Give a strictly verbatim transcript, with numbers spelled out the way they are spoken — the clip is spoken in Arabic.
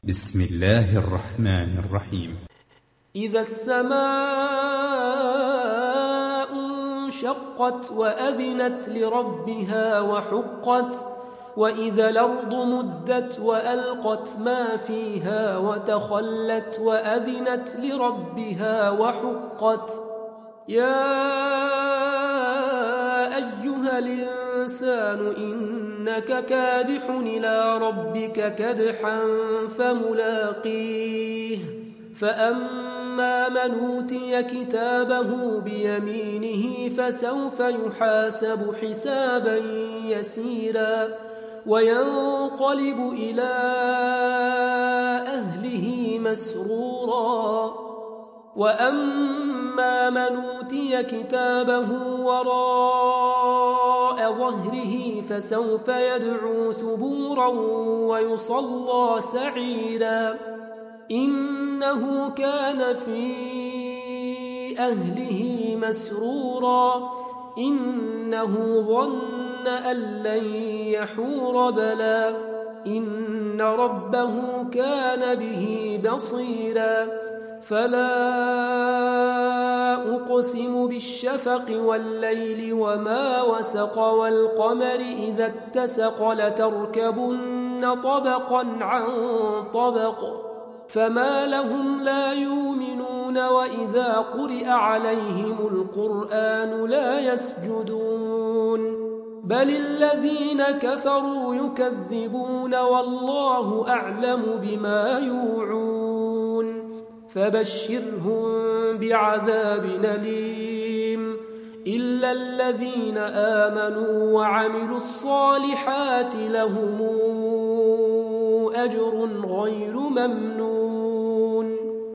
بسم الله الرحمن الرحيم. إذا السماء انشقت وأذنت لربها وحقت وإذا الأرض مدت وألقت ما فيها وتخلت وأذنت لربها وحقت يا أيها الإنسان إنك كادح إلى ربك كدحا فملاقيه فأما من أوتي كتابه بيمينه فسوف يحاسب حسابا يسيرا وينقلب إلى أهله مسرورا وأما من أوتي كتابه وراء ظهره فسوف يدعو ثبورا ويصلى سعيرا إنه كان في أهله مسرورا إنه ظن أن لن يحور بلى إن ربه كان به بصيرا فلا أقسم بالشفق والليل وما وسق والقمر إذا اتسق لتركبن طبقا عن طبق فما لهم لا يؤمنون وإذا قرئ عليهم القرآن لا يسجدون بل الذين كفروا يكذبون والله أعلم بما يوعون فبشرهم بعذاب أليم إلا الذين آمنوا وعملوا الصالحات لهم أجر غير ممنون